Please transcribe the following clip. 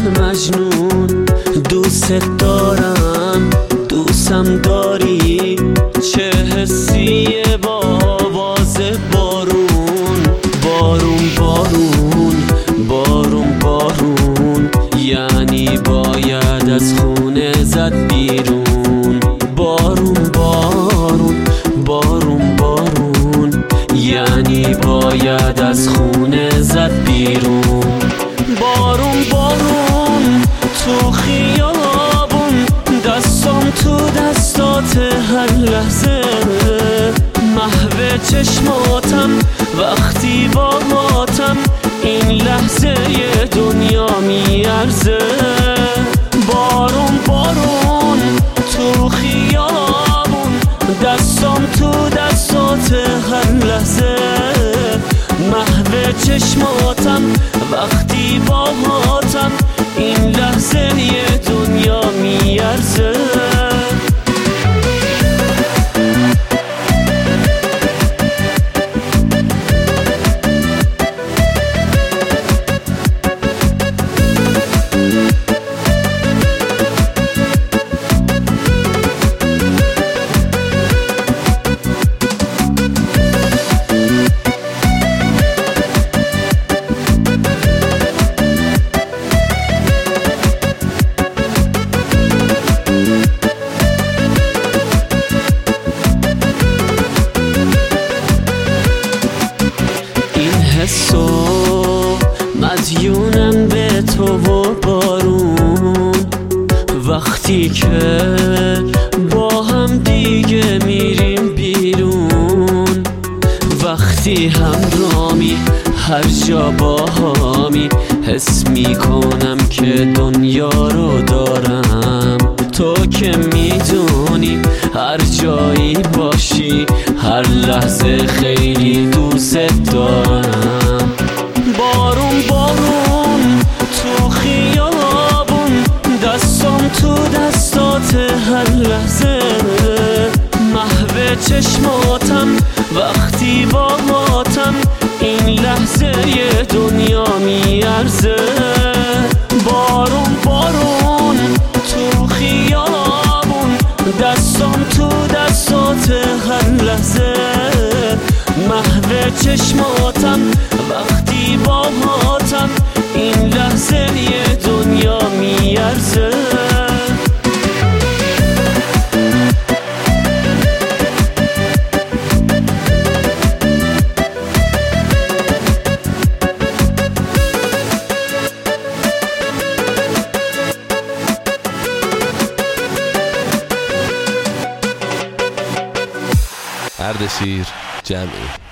من مجنون، دوست دارم، دوستم داری، چه حسیه با آواز بارون. بارون بارون بارون بارون، یعنی باید از خونه زد بیرون. بارون بارون بارون بارون، یعنی باید از خونه زد بیرون. بارون بارون تو خیابون، دستم تو دستات هر لحظه، محو چشماتم وقتی با ماتم، این لحظه دنیا میارزه. بارون بارون تو خیابون، دستم تو دستات هر لحظه، محو چشماتم وقتی با ماتم، این لحظه دنیا میارزه. حسو مدیونم به تو و بارون، وقتی که با هم دیگه میریم بیرون، وقتی همرامی هر جا با همی، حس میکنم که دنیا رو دارم. تو که میدونی هر جایی باشی، هر لحظه خیلی دوست دارم. بارون بارون تو خیابون، دستم تو دستات هر لحظه، محو چشماتم وقتی با ماتم، این لحظه دنیا میارزه. بارون بارون تو خیابون، دستم تو دستات هر لحظه، محو چشماتم وقتی با ماتم، این لحظه دنیا میارزه. اردشیر جمعی.